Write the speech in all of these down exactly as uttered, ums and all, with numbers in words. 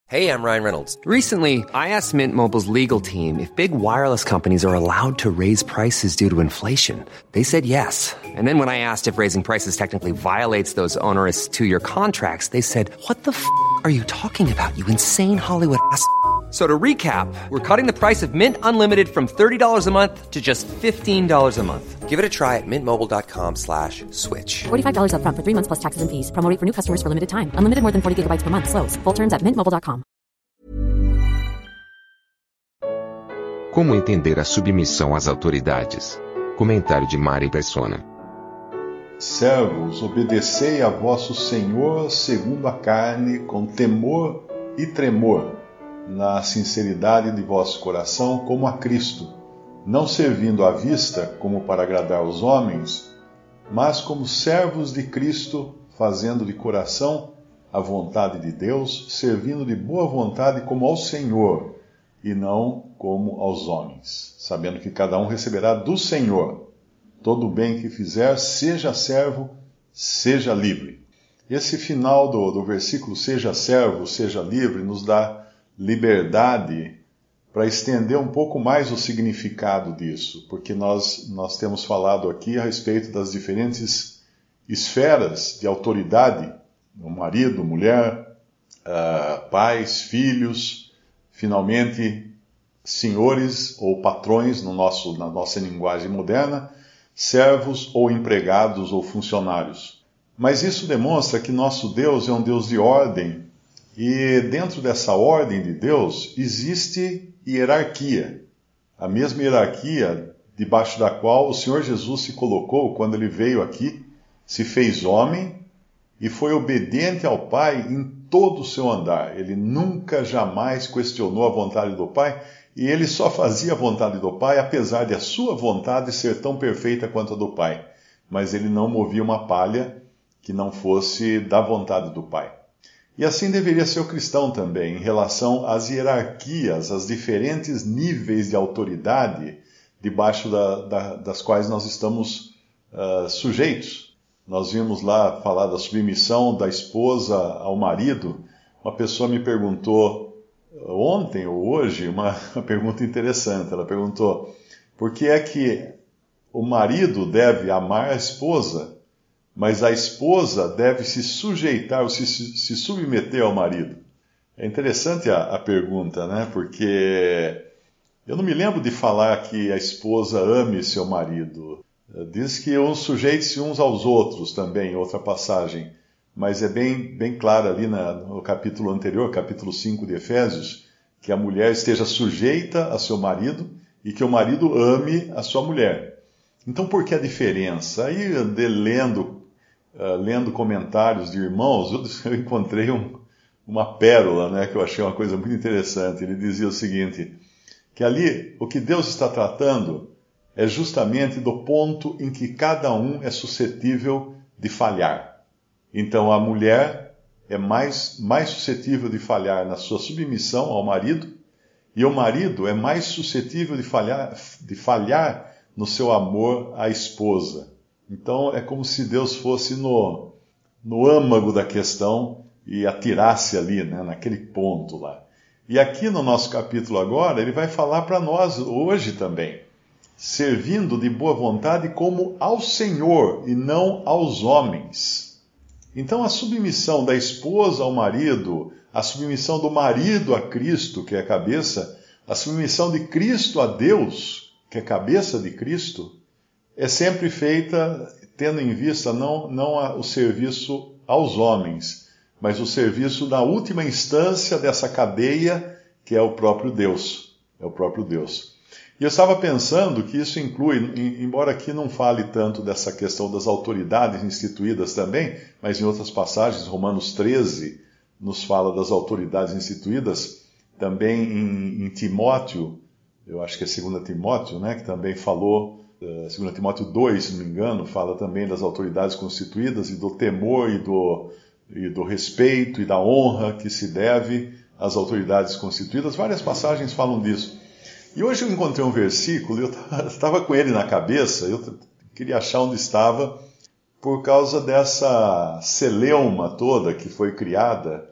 Hey, I'm Ryan Reynolds. Recently, I asked Mint Mobile's legal team if big wireless companies are allowed to raise prices due to inflation. They said yes. And then when I asked if raising prices technically violates those onerous two-year contracts, they said, "What the f*** are you talking about, you insane Hollywood ass f- So to recap, we're cutting the price of Mint Unlimited from thirty dollars a month to just fifteen dollars a month. Give it a try at mintmobile.com slash switch. forty-five dollars up front for three months plus taxes and fees. Promo rate for new customers for limited time. Unlimited more than forty gigabytes per month. Slows full terms at mint mobile dot com. Como entender a submissão às autoridades? Comentário de Mari Persona. Servos, obedecei a vosso Senhor segundo a carne, com temor e tremor, na sinceridade de vosso coração, como a Cristo, não servindo à vista, como para agradar os homens, mas como servos de Cristo, fazendo de coração a vontade de Deus, servindo de boa vontade como ao Senhor, e não como aos homens, sabendo que cada um receberá do Senhor todo o bem que fizer, seja servo, seja livre. Esse final do, do versículo, seja servo, seja livre, nos dá liberdade para estender um pouco mais o significado disso, porque nós, nós temos falado aqui a respeito das diferentes esferas de autoridade, o marido, mulher, uh, pais, filhos, finalmente senhores ou patrões no nosso, na nossa linguagem moderna, servos ou empregados ou funcionários. Mas isso demonstra que nosso Deus é um Deus de ordem. E dentro dessa ordem de Deus existe hierarquia. A mesma hierarquia debaixo da qual o Senhor Jesus se colocou quando ele veio aqui, se fez homem e foi obediente ao Pai em todo o seu andar. Ele nunca, jamais questionou a vontade do Pai e ele só fazia a vontade do Pai, apesar de a sua vontade ser tão perfeita quanto a do Pai. Mas ele não movia uma palha que não fosse da vontade do Pai. E assim deveria ser o cristão também, em relação às hierarquias, às diferentes níveis de autoridade debaixo da, da, das quais nós estamos uh, sujeitos. Nós vimos lá falar da submissão da esposa ao marido. Uma pessoa me perguntou ontem ou hoje, uma, uma pergunta interessante. Ela perguntou, por que é que o marido deve amar a esposa, mas a esposa deve se sujeitar ou se, se submeter ao marido? É interessante a, a pergunta, né? Porque eu não me lembro de falar que a esposa ame seu marido. Diz que uns sujeitem-se uns aos outros também, outra passagem. Mas é bem, bem claro ali na, no capítulo anterior, capítulo cinco de Efésios, que a mulher esteja sujeita a seu marido e que o marido ame a sua mulher. Então, por que a diferença? Aí, de, lendo... Uh, lendo comentários de irmãos, eu, eu encontrei um, uma pérola, né, que eu achei uma coisa muito interessante. Ele dizia o seguinte, que ali o que Deus está tratando é justamente do ponto em que cada um é suscetível de falhar. Então a mulher é mais, mais suscetível de falhar na sua submissão ao marido, e o marido é mais suscetível de falhar, de falhar no seu amor à esposa. Então é como se Deus fosse no, no âmago da questão e atirasse ali, né, naquele ponto lá. E aqui no nosso capítulo agora, ele vai falar para nós hoje também, servindo de boa vontade como ao Senhor e não aos homens. Então a submissão da esposa ao marido, a submissão do marido a Cristo, que é a cabeça, a submissão de Cristo a Deus, que é a cabeça de Cristo, é sempre feita tendo em vista não, não a, o serviço aos homens, mas o serviço da última instância dessa cadeia, que é o próprio Deus. É o próprio Deus. E eu estava pensando que isso inclui, embora aqui não fale tanto dessa questão das autoridades instituídas também, mas em outras passagens, Romanos treze nos fala das autoridades instituídas, também em, em Timóteo, eu acho que é dois Timóteo, né, que também falou, dois Timóteo dois, se não me engano, fala também das autoridades constituídas e do temor e do, e do respeito e da honra que se deve às autoridades constituídas. Várias passagens falam disso. E hoje eu encontrei um versículo, eu estava com ele na cabeça, eu queria achar onde estava, por causa dessa celeuma toda que foi criada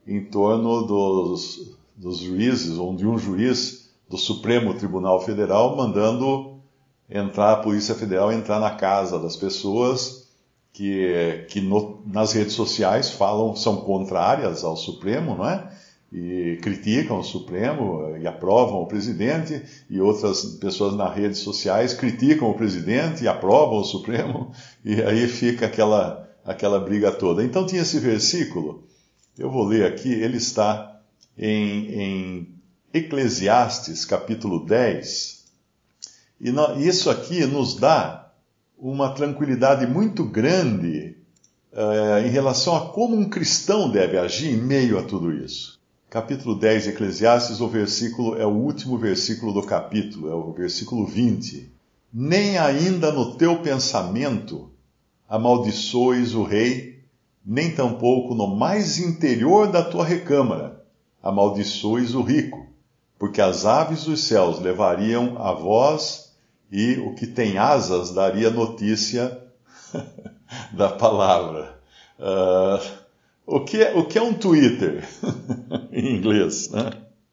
em torno dos, dos juízes, ou de um juiz do Supremo Tribunal Federal mandando entrar, a Polícia Federal entrar na casa das pessoas que, que no, nas redes sociais falam, são contrárias ao Supremo, não é? E criticam o Supremo e aprovam o presidente, e outras pessoas nas redes sociais criticam o presidente e aprovam o Supremo, e aí fica aquela, aquela briga toda. Então tinha esse versículo, eu vou ler aqui, ele está em, em Eclesiastes, capítulo dez, e no, isso aqui nos dá uma tranquilidade muito grande uh, em relação a como um cristão deve agir em meio a tudo isso. Capítulo dez de Eclesiastes, o versículo é o último versículo do capítulo, é o versículo vinte. Nem ainda no teu pensamento amaldiçoes o rei, nem tampouco no mais interior da tua recâmara amaldiçoes o rico, porque as aves dos céus levariam a voz e o que tem asas daria notícia da palavra. Uh, O que, é, o que é um Twitter em inglês, né?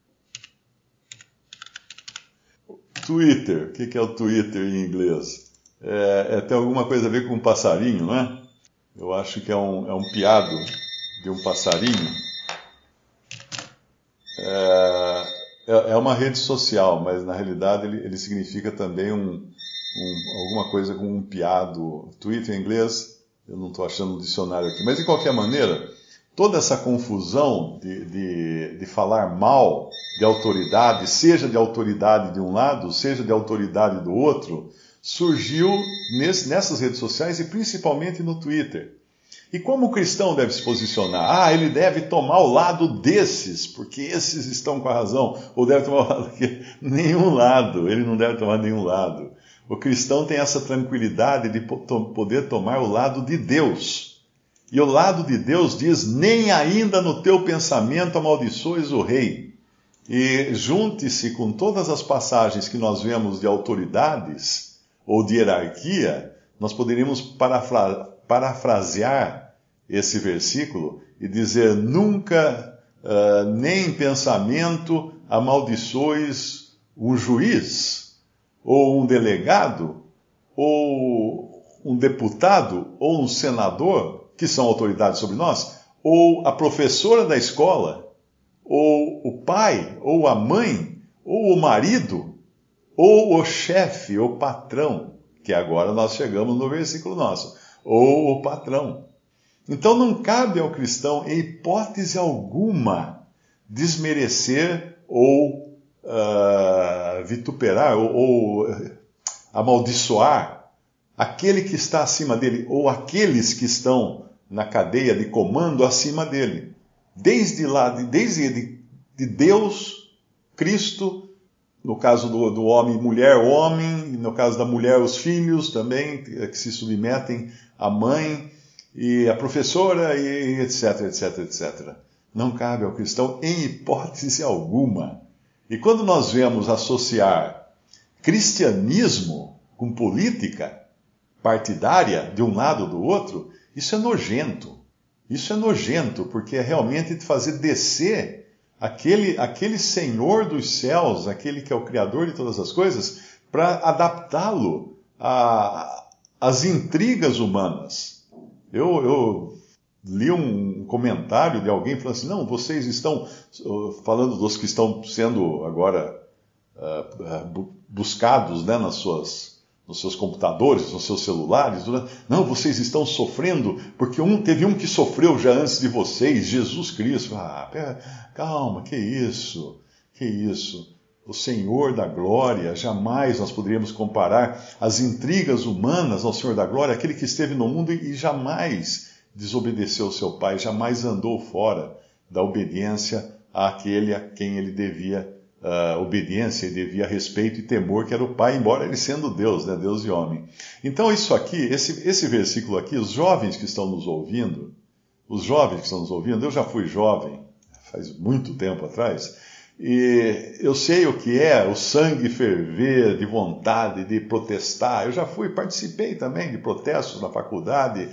Twitter, o que é o Twitter em inglês? É, é, tem alguma coisa a ver com um passarinho, né? Eu acho que é um, é um piado de um passarinho. É, é uma rede social, mas na realidade ele, ele significa também um, um, alguma coisa com um piado. Twitter em inglês, eu não estou achando um dicionário aqui, mas de qualquer maneira, toda essa confusão de, de, de falar mal de autoridade, seja de autoridade de um lado, seja de autoridade do outro, surgiu nesse, nessas redes sociais e principalmente no Twitter. E como o cristão deve se posicionar? Ah, ele deve tomar o lado desses, porque esses estão com a razão, ou deve tomar o lado aqui. Nenhum lado, ele não deve tomar nenhum lado. O cristão tem essa tranquilidade de poder tomar o lado de Deus. E o lado de Deus diz, nem ainda no teu pensamento amaldiçoes o rei. E junte-se com todas as passagens que nós vemos de autoridades ou de hierarquia, nós poderíamos parafra- parafrasear esse versículo e dizer, nunca, uh, nem em pensamento amaldiçoes um juiz, ou um delegado, ou um deputado, ou um senador, que são autoridades sobre nós, ou a professora da escola, ou o pai, ou a mãe, ou o marido, ou o chefe, o patrão, que agora nós chegamos no versículo nosso, ou o patrão. Então não cabe ao cristão, em hipótese alguma, desmerecer ou uh, vituperar, ou, ou uh, amaldiçoar aquele que está acima dele, ou aqueles que estão na cadeia de comando acima dele. Desde lá, desde de, de Deus, Cristo, no caso do, do homem, mulher, homem, no caso da mulher, os filhos também, que se submetem à mãe, e a professora, e etc, etc, etcétera. Não cabe ao cristão em hipótese alguma. E quando nós vemos associar cristianismo com política partidária de um lado ou do outro, isso é nojento. Isso é nojento, porque é realmente fazer descer aquele, aquele Senhor dos céus, aquele que é o Criador de todas as coisas, para adaptá-lo às intrigas humanas. Eu, eu li um comentário de alguém falando assim, não, vocês estão, falando dos que estão sendo agora uh, uh, buscados, né, nas suas... nos seus computadores, nos seus celulares, não, vocês estão sofrendo, porque um, teve um que sofreu já antes de vocês, Jesus Cristo. Ah, pera, calma, que isso, que isso. O Senhor da glória, jamais nós poderíamos comparar as intrigas humanas ao Senhor da glória, aquele que esteve no mundo e jamais desobedeceu ao seu Pai, jamais andou fora da obediência àquele a quem ele devia Uh, obediência e devia respeito e temor, que era o Pai, embora ele sendo Deus, né, Deus e homem. Então isso aqui, esse, esse versículo aqui, os jovens que estão nos ouvindo, os jovens que estão nos ouvindo, eu já fui jovem, faz muito tempo atrás, E eu sei o que é o sangue ferver de vontade de protestar. Eu já fui, participei também de protestos na faculdade,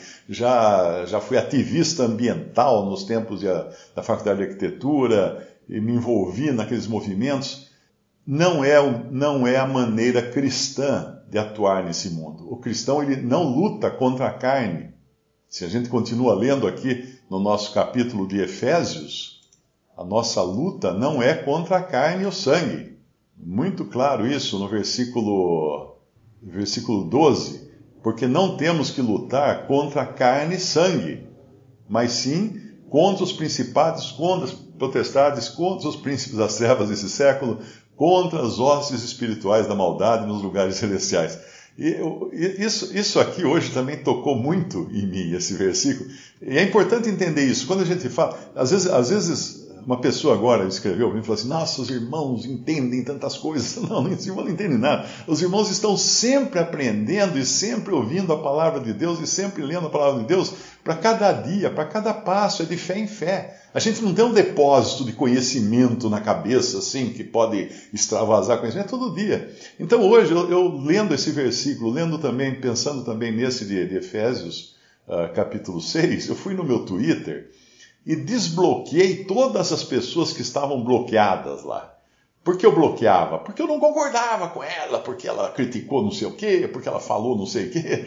já, já fui ativista ambiental nos tempos de, da faculdade de arquitetura, e me envolvi naqueles movimentos. Não é, não é a maneira cristã de atuar nesse mundo. O cristão ele não luta contra a carne. Se a gente continua lendo aqui no nosso capítulo de Efésios, a nossa luta não é contra a carne e o sangue. Muito claro isso no versículo, versículo doze. Porque não temos que lutar contra a carne e sangue, mas sim contra os principados, contra as potestades, contra os príncipes das trevas desse século, contra as hostes espirituais da maldade nos lugares celestiais. E isso, isso aqui hoje também tocou muito em mim, esse versículo. E é importante entender isso. Quando a gente fala, às vezes, às vezes uma pessoa agora escreveu para mim e falou assim, nossa, os irmãos entendem tantas coisas. Não, os irmãos não entendem nada. Os irmãos estão sempre aprendendo e sempre ouvindo a palavra de Deus e sempre lendo a palavra de Deus para cada dia, para cada passo, é de fé em fé. A gente não tem um depósito de conhecimento na cabeça, assim, que pode extravasar conhecimento todo dia. Então hoje, eu, eu lendo esse versículo, lendo também, pensando também nesse de, de Efésios, uh, capítulo seis, eu fui no meu Twitter e desbloqueei todas as pessoas que estavam bloqueadas lá. Por que eu bloqueava? Porque eu não concordava com ela, porque ela criticou não sei o quê, porque ela falou não sei o quê.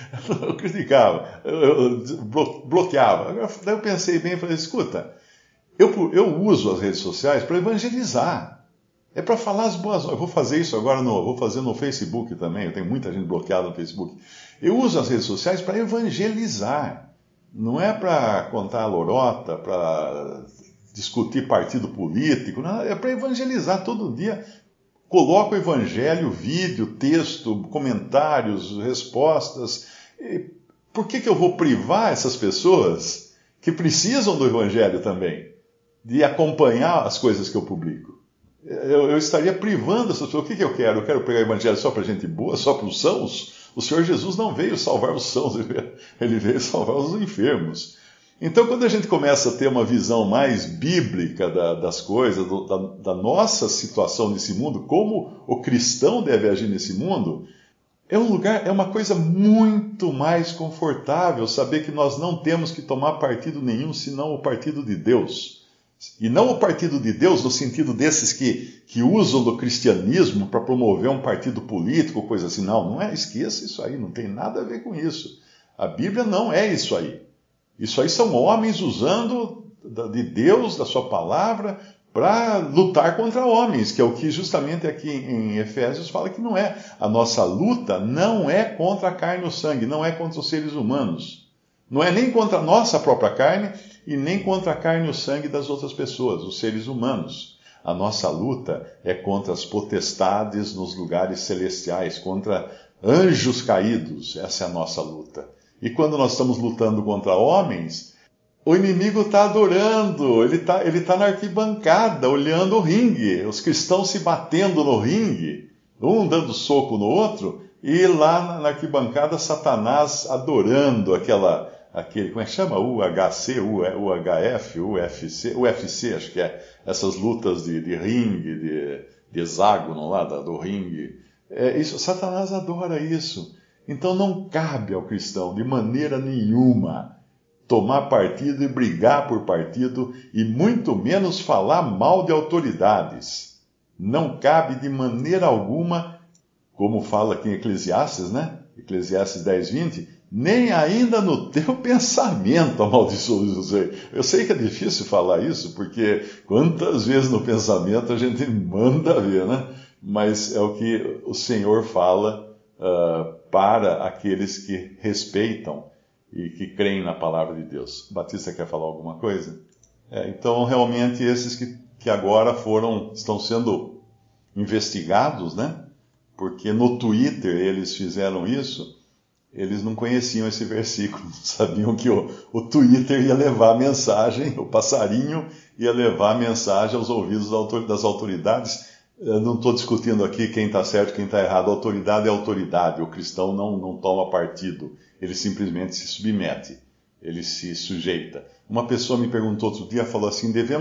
Eu criticava, eu bloqueava. Daí eu pensei bem e falei, escuta, eu, eu uso as redes sociais para evangelizar. É para falar as boas novas. Eu vou fazer isso agora, no, vou fazer no Facebook também, eu tenho muita gente bloqueada no Facebook. Eu uso as redes sociais para evangelizar. Não é para contar a lorota, para discutir partido político, não, é para evangelizar todo dia. Coloco o evangelho, vídeo, texto, comentários, respostas. E por que, que eu vou privar essas pessoas que precisam do evangelho também, de acompanhar as coisas que eu publico? Eu, eu estaria privando essas pessoas. O que, que eu quero? Eu quero pregar o evangelho só para gente boa, só para os sãos? O Senhor Jesus não veio salvar os sãos, ele veio salvar os enfermos. Então, quando a gente começa a ter uma visão mais bíblica da, das coisas, do, da, da nossa situação nesse mundo, como o cristão deve agir nesse mundo, é um lugar, é uma coisa muito mais confortável saber que nós não temos que tomar partido nenhum, senão o partido de Deus. E não o partido de Deus no sentido desses que, que usam do cristianismo para promover um partido político, coisa assim. Não, não é, esqueça isso aí, não tem nada a ver com isso. A Bíblia não é isso aí. Isso aí são homens usando de Deus, da sua palavra, para lutar contra homens, que é o que justamente aqui em Efésios fala que não é. A nossa luta não é contra a carne e o sangue, não é contra os seres humanos. Não é nem contra a nossa própria carne e nem contra a carne e o sangue das outras pessoas, os seres humanos. A nossa luta é contra as potestades nos lugares celestiais, contra anjos caídos. Essa é a nossa luta. E quando nós estamos lutando contra homens, o inimigo está adorando, ele está ele tá na arquibancada, olhando o ringue, os cristãos se batendo no ringue, um dando soco no outro, e lá na arquibancada Satanás adorando aquela... aquele, como é que chama? U H C, U H F, U F C, U F C, acho que é, essas lutas de, de ringue, de, de hexágono lá, da, do ringue. É, isso, Satanás adora isso. Então não cabe ao cristão, de maneira nenhuma, tomar partido e brigar por partido, e muito menos falar mal de autoridades. Não cabe de maneira alguma, como fala aqui em Eclesiastes, né? Eclesiastes dez, vinte, nem ainda no teu pensamento amaldiçoa José. Eu sei que é difícil falar isso, porque quantas vezes no pensamento a gente manda ver, né? Mas é o que o Senhor fala uh, para aqueles que respeitam e que creem na palavra de Deus. Batista quer falar alguma coisa? É, então, realmente, esses que, que agora foram, estão sendo investigados, né? Porque no Twitter eles fizeram isso, eles não conheciam esse versículo, sabiam que o, o Twitter ia levar a mensagem, o passarinho ia levar a mensagem aos ouvidos das autoridades. Eu não estou discutindo aqui quem está certo e quem está errado. A autoridade é autoridade, o cristão não, não toma partido, ele simplesmente se submete, ele se sujeita. Uma pessoa me perguntou outro dia, falou assim, devemos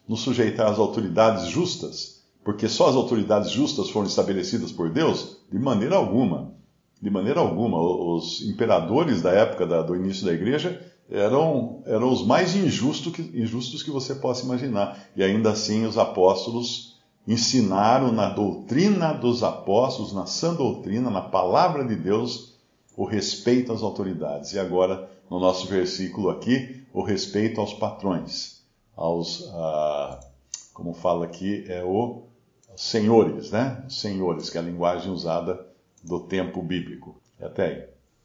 nos sujeitar às autoridades justas, porque só as autoridades justas foram estabelecidas por Deus? De maneira alguma. De maneira alguma. Os imperadores da época da, do início da igreja eram, eram os mais injustos que, injustos que você possa imaginar. E ainda assim os apóstolos ensinaram na doutrina dos apóstolos, na sã doutrina, na palavra de Deus, o respeito às autoridades. E agora, no nosso versículo aqui, o respeito aos patrões, aos, ah, como fala aqui, é o senhores, né? Senhores, que é a linguagem usada do tempo bíblico. Até aí.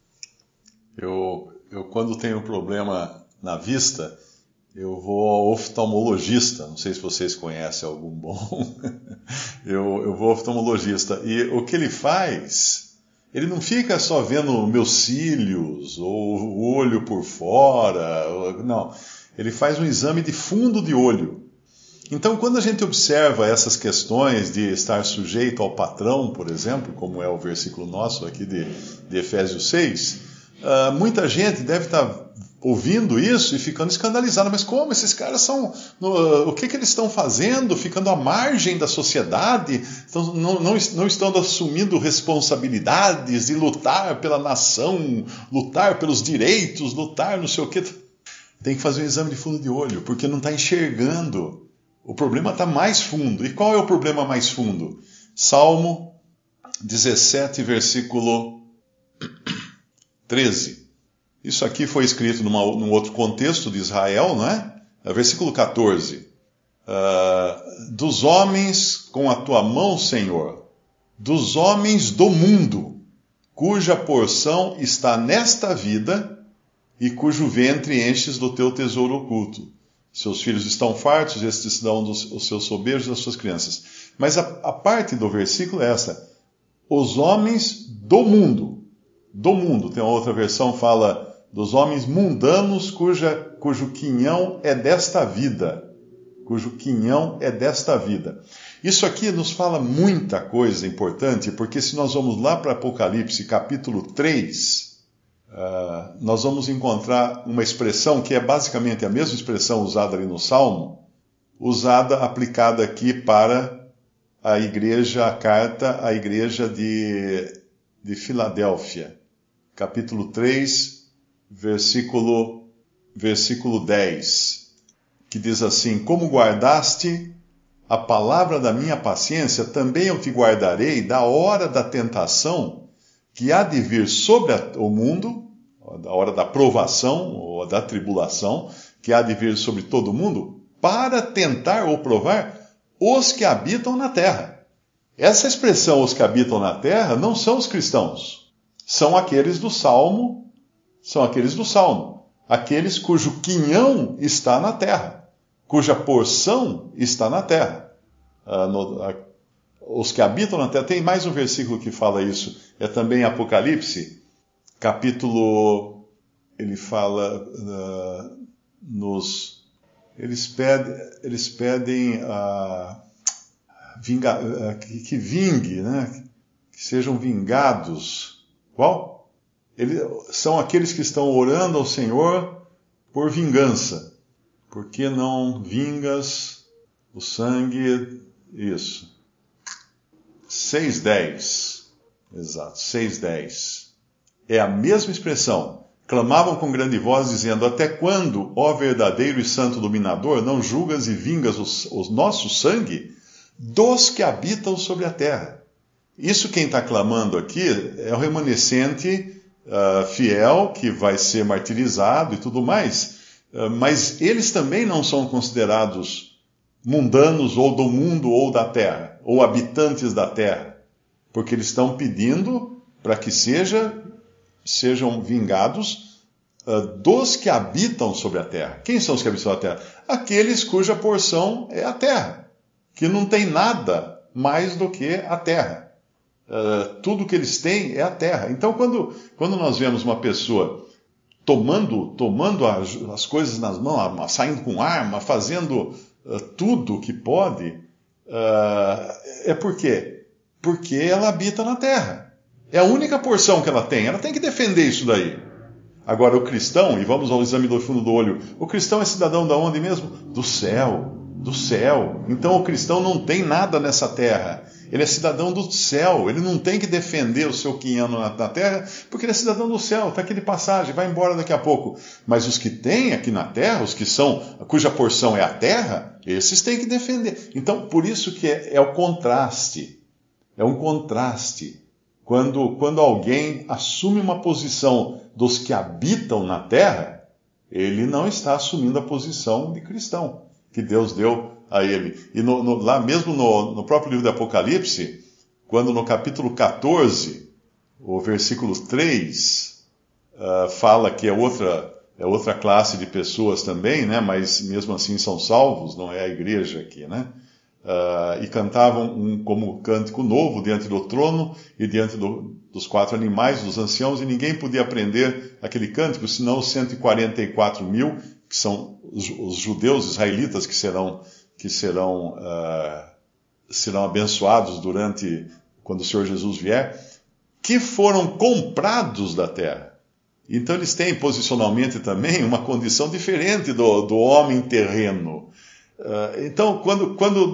Eu, eu quando tenho problema na vista, eu vou ao oftalmologista. Não sei se vocês conhecem algum bom. eu, eu vou ao oftalmologista. E o que ele faz... Ele não fica só vendo meus cílios, ou o olho por fora, não. Ele faz um exame de fundo de olho. Então, quando a gente observa essas questões de estar sujeito ao patrão, por exemplo, como é o versículo nosso aqui de, de Efésios seis, uh, muita gente deve estar ouvindo isso e ficando escandalizada. Mas como esses caras são... Uh, o que, que eles estão fazendo? Ficando à margem da sociedade? Então, não, não, não estão assumindo responsabilidades de lutar pela nação, lutar pelos direitos, lutar não sei o quê. Tem que fazer um exame de fundo de olho, porque não está enxergando. O problema está mais fundo. E qual é o problema mais fundo? Salmo dezessete, versículo treze. Isso aqui foi escrito numa, num outro contexto de Israel, não é? Versículo catorze. Uh, dos homens com a tua mão, Senhor, dos homens do mundo, cuja porção está nesta vida e cujo ventre enches do teu tesouro oculto. Seus filhos estão fartos, estes dão dos, os seus sobejos das suas crianças. Mas a, a parte do versículo é essa. Os homens do mundo. Do mundo. Tem uma outra versão que fala... dos homens mundanos cuja, cujo quinhão é desta vida. Cujo quinhão é desta vida. Isso aqui nos fala muita coisa importante, porque se nós vamos lá para Apocalipse, capítulo três, uh, nós vamos encontrar uma expressão que é basicamente a mesma expressão usada ali no Salmo, usada, aplicada aqui para a igreja, a carta à igreja de, de Filadélfia. Capítulo três, Versículo, versículo dez, que diz assim: como guardaste a palavra da minha paciência, também eu te guardarei da hora da tentação que há de vir sobre a, o mundo, da hora da provação ou da tribulação que há de vir sobre todo o mundo, para tentar ou provar os que habitam na terra. Essa expressão, os que habitam na terra, não são os cristãos, são aqueles do Salmo. São aqueles do Salmo, aqueles cujo quinhão está na terra, cuja porção está na terra. Ah, no, a, os que habitam na terra, tem mais um versículo que fala isso, é também Apocalipse, capítulo, ele fala, uh, nos, eles pedem, eles pedem uh, vinga, uh, que, que vingue, né? Que sejam vingados. Qual? Eles são aqueles que estão orando ao Senhor por vingança. Por que não vingas o sangue? Isso. seis, dez. Exato, seis, dez. É a mesma expressão. Clamavam com grande voz, dizendo: até quando, ó verdadeiro e santo dominador, não julgas e vingas o nosso sangue dos que habitam sobre a terra? Isso quem está clamando aqui é o remanescente Uh, fiel, que vai ser martirizado e tudo mais, uh, mas eles também não são considerados mundanos ou do mundo ou da terra, ou habitantes da terra, porque eles estão pedindo para que seja, sejam vingados uh, dos que habitam sobre a terra. Quem são os que habitam sobre a terra? Aqueles cuja porção é a terra, que não tem nada mais do que a terra. Uh, tudo que eles têm é a terra. Então, quando, quando nós vemos uma pessoa tomando, tomando as, as coisas nas mãos, saindo com arma, fazendo uh, tudo que pode, uh, é por quê? Porque ela habita na terra. É a única porção que ela tem. Ela tem que defender isso daí. Agora, o cristão, e vamos ao exame do fundo do olho, o cristão é cidadão da onde mesmo? Do céu. do céu. Então o cristão não tem nada nessa terra. Ele é cidadão do céu. Ele não tem que defender o seu quinhão na, na terra, porque ele é cidadão do céu. Está aqui de passagem, vai embora daqui a pouco. Mas os que têm aqui na terra, os que são, cuja porção é a terra, esses têm que defender. Então, por isso que é, é o contraste. É um contraste. Quando, quando alguém assume uma posição dos que habitam na terra, ele não está assumindo a posição de cristão que Deus deu a ele. E no, no, lá mesmo no, no próprio livro do Apocalipse, quando no capítulo catorze, o versículo três, uh, fala que é outra, é outra classe de pessoas também, né? Mas mesmo assim são salvos, não é a igreja aqui, né? Uh, e cantavam um, como cântico novo diante do trono e diante do, dos quatro animais, dos anciãos, e ninguém podia aprender aquele cântico, senão os cento e quarenta e quatro mil, que são os, os judeus israelitas que serão que serão, uh, serão abençoados durante, quando o Senhor Jesus vier, que foram comprados da terra. Então eles têm posicionalmente também uma condição diferente do, do homem terreno. Uh, então, quando, quando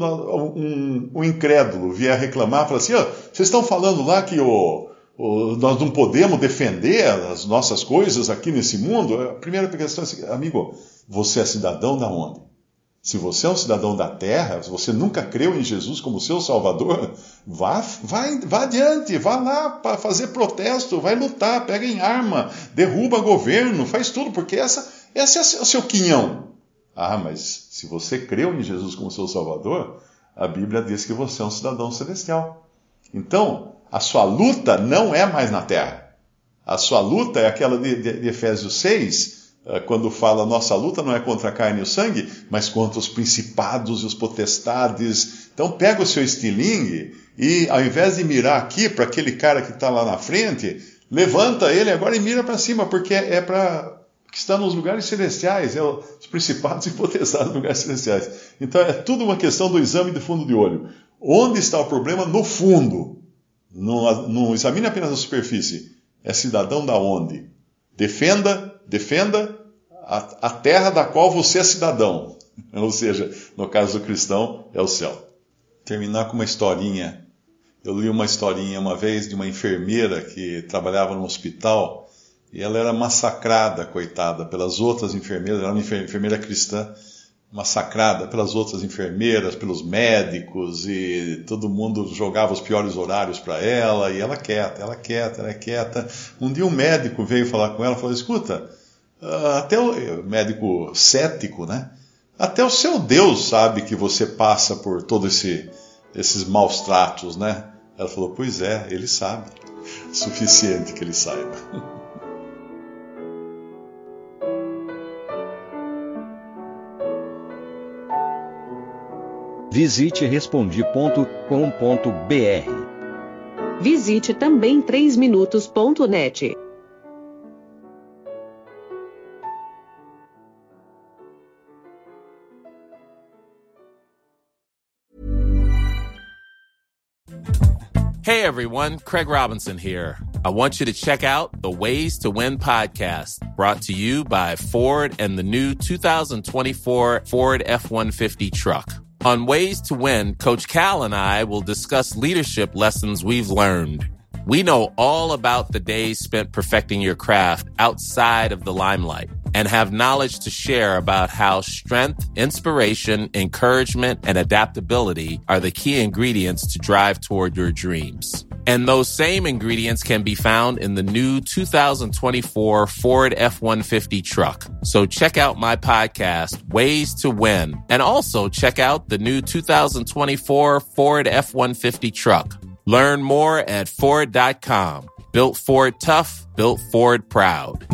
um, um incrédulo vier reclamar, fala assim, oh, vocês estão falando lá que o, o, nós não podemos defender as nossas coisas aqui nesse mundo? A primeira questão é assim, amigo, você é cidadão da onde? Se você é um cidadão da terra, se você nunca creu em Jesus como seu Salvador, vá, vá, vá adiante, vá lá para fazer protesto, vai lutar, pega em arma, derruba governo, faz tudo, porque essa, esse é o seu quinhão. Ah, mas se você creu em Jesus como seu Salvador, a Bíblia diz que você é um cidadão celestial. Então, a sua luta não é mais na terra. A sua luta é aquela de, de, de Efésios seis, quando fala, nossa luta não é contra a carne e o sangue, mas contra os principados e os potestades. Então pega o seu estilingue e, ao invés de mirar aqui para aquele cara que está lá na frente, levanta ele agora e mira para cima, porque é para que está nos lugares celestiais, é os principados e potestades nos lugares celestiais. Então é tudo uma questão do exame de fundo de olho. Onde está o problema? No fundo. Não, não examine apenas a superfície. É cidadão da onde? Defenda, defenda a, a terra da qual você é cidadão. Ou seja, no caso do cristão, é o céu. Terminar com uma historinha. Eu li uma historinha uma vez de uma enfermeira que trabalhava no hospital e ela era massacrada, coitada, pelas outras enfermeiras. Ela era uma enfermeira cristã, massacrada pelas outras enfermeiras, pelos médicos, e todo mundo jogava os piores horários para ela, e ela quieta, ela quieta, ela quieta. Um dia um médico veio falar com ela e falou, escuta, até o médico cético, né? Até o seu Deus sabe que você passa por todos esse, esses maus tratos, né? Ela falou, pois é, ele sabe. Suficiente que ele saiba. Visite respondi ponto com ponto br. Visite também três minutos ponto net. Hey everyone, Craig Robinson here. I want you to check out the Ways to Win podcast, brought to you by Ford and the new two thousand twenty-four Ford F one fifty truck. On Ways to Win, Coach Cal and I will discuss leadership lessons we've learned. We know all about the days spent perfecting your craft outside of the limelight and have knowledge to share about how strength, inspiration, encouragement, and adaptability are the key ingredients to drive toward your dreams. And those same ingredients can be found in the new two thousand twenty-four Ford F one fifty truck. So check out my podcast, Ways to Win, and also check out the new two thousand twenty-four Ford F one fifty truck. Learn more at Ford dot com. Built Ford tough, built Ford proud.